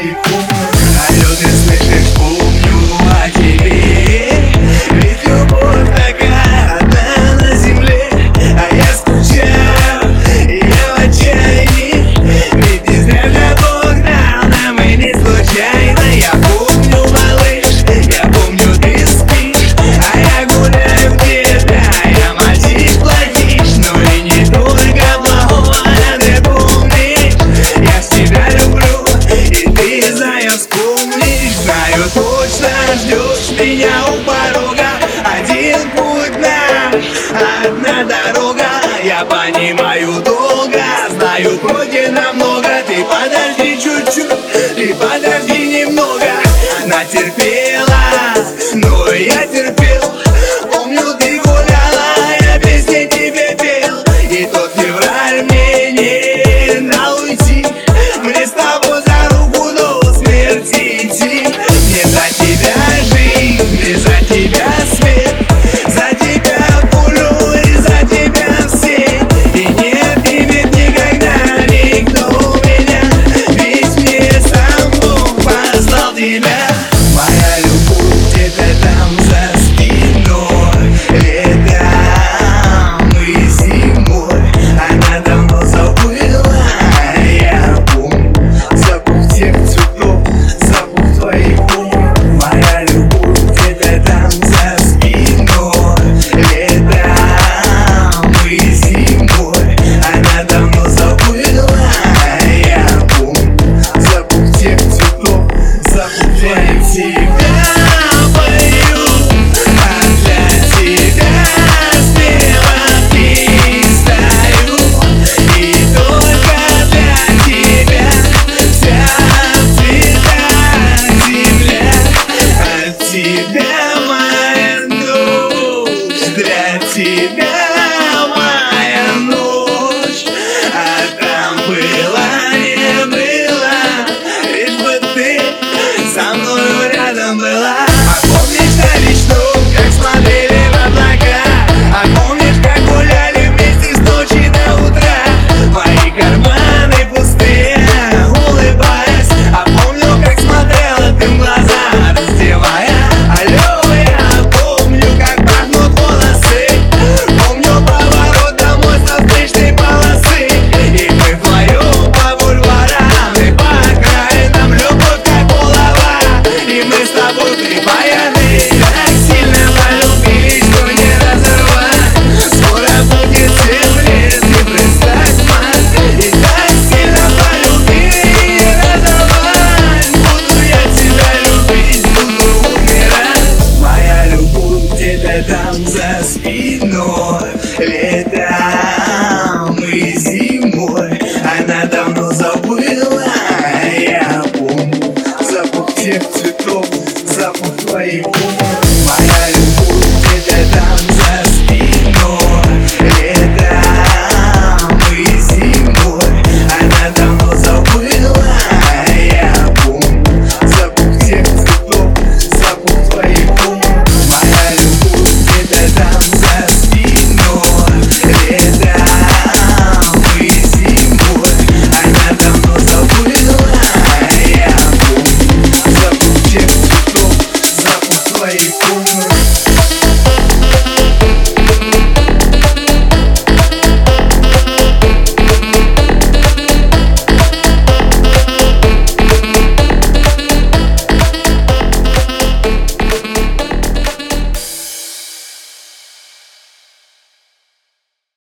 и помню. Алло, ты слышишь, помню о тебе. Ведь любовь такая одна на земле. А я скучаю, я в отчаянии. Ведь не зря для Бог дал нам и не случайно. Я помню, малыш, я помню, ты спишь, а я гуляю где-то. Я мальчик плохиш, но и не только плохого. Ты помнишь, я ж тебя люблю, и ты, зая, вспомнишь. Знаю, точно ждешь меня у порога. Один путь наш, одна дорога. Я понимаю долго, знаю, пройдено много. Ты подожди чуть-чуть, ты подожди немного. На терпение